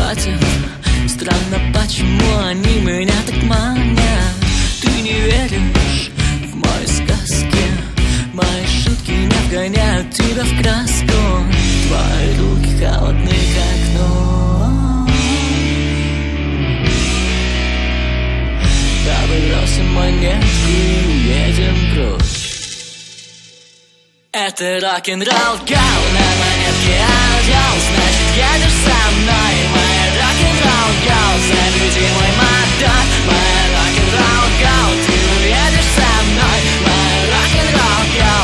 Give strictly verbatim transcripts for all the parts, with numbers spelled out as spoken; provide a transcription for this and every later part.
хватит. Странно, почему они меня так манят. Ты не веришь в мои сказки, мои шутки не вгоняют тебя в краску. Твои руки холодны, как ночь. Давай бросим монетку и уедем прочь. Это рок-н-ролл, гал, на монетке орел. Значит, едешь со мной, моя рок-н-ролл, гал. Заведи мой мотор, моя рок-н-ролл, гал. Ты уедешь со мной, моя рок-н-ролл, гал,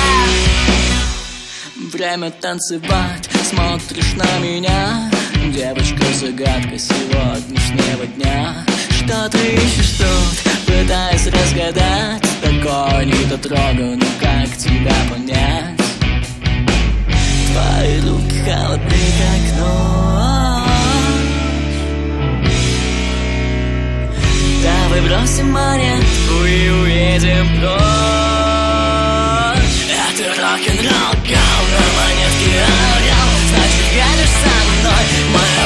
yeah. Время танцевать, смотришь на меня. Девочка-загадка сегодняшнего дня. Что ты ищешь тут, пытаясь разгадать? Такой недотроганный, как тебя понять? Твои руки холодны, как ночь. Давай бросим монетку и уедем прочь. Это рок-н-ролл, гал, на монетке орел. Значит, едешь со мной, моя